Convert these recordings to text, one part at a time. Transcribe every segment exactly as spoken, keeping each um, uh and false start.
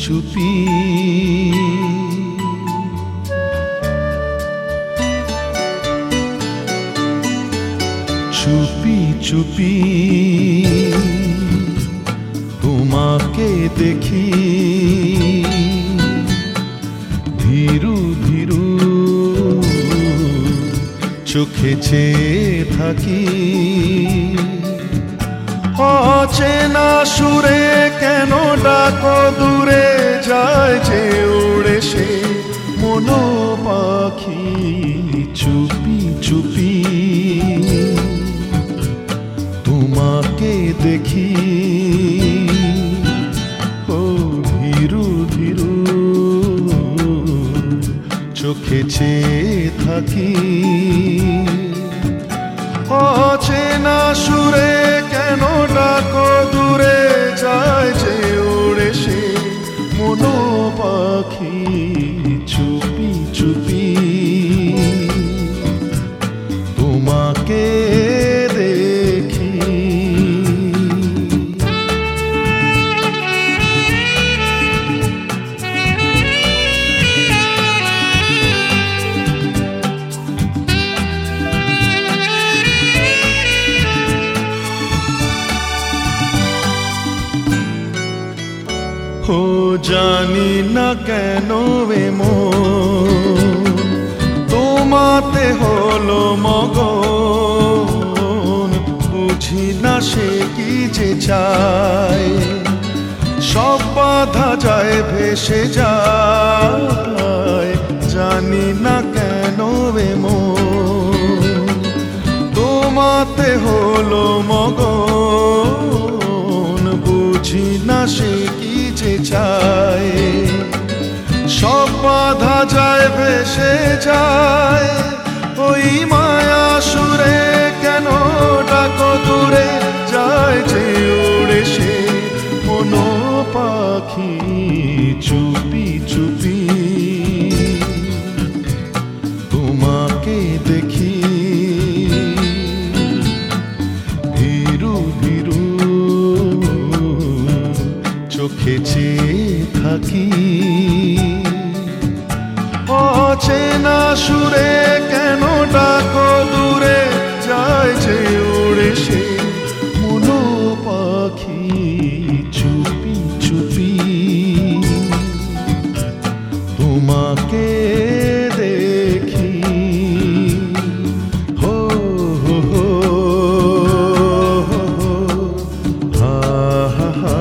চুপি চুপি চুপি তোমাকে দেখি ধীরু ধীরু চোখে চেয়ে থাকি অচেনা সুরে কেন ডাকো দূরে যায় যে উড়ে সে মনো পাখি চুপি চুপি তোমাকে দেখি ও ধীরু ধীরু চোখে চেয়ে থাকি অচেনা সুরে কেন ডাকো দূরে যায় যে উড়ে সে মনো পাখি চুপি চুপি তোমাকে দেখি ও জানি না কেন এমন তোমাতে হলো মগন বুঝি না সে কি যে চায় সব বাধা যায় ভেসে যায় জানি না কেন এমন তোমাতে হলো মগন বুঝি না সে কি যে চায় সব বাধা যায় ভেসে যায় ওই মায়া সুরে কেন ডাকো দূরে যায় যে উড়ে সে মনো পাখি চুপি চুপি তোমাকে দেখি ধীরু ধীরু চোখে চেয়ে থাকি অচেনা সুরে কেন ডাকো দূরে যায় যে উড়ে সে মনো পাখি চুপি চুপি তোমাকে দেখি হো হো হো হা হা হা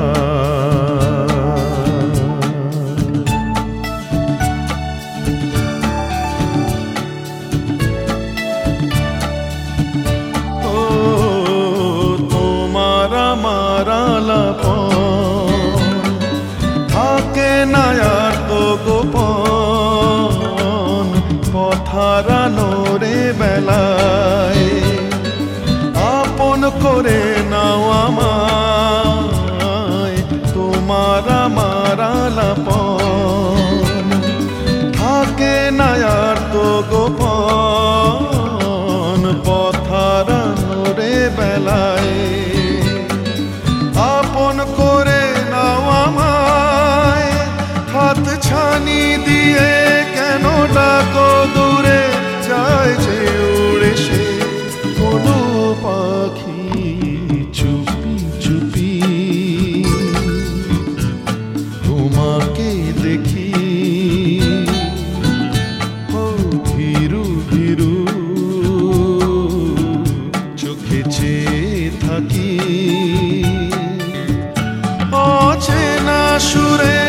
থাকে না আর তো গোপন পথারানোরে বেলায় আপন করে নাও আমায় তোমার আমার আলাপন থাকে না আর তো গোপন পথারানোরে বেলায় আপন করে নাও আমায় হাত ছানি দিয়ে কেন ডাকো দূরে যায় যে উড়ে সে কোনো পাখি চুপি চুপি তোমাকে দেখি ও ধীরু ধীরু চোখে চেয়ে থাকি অচেনা সুরে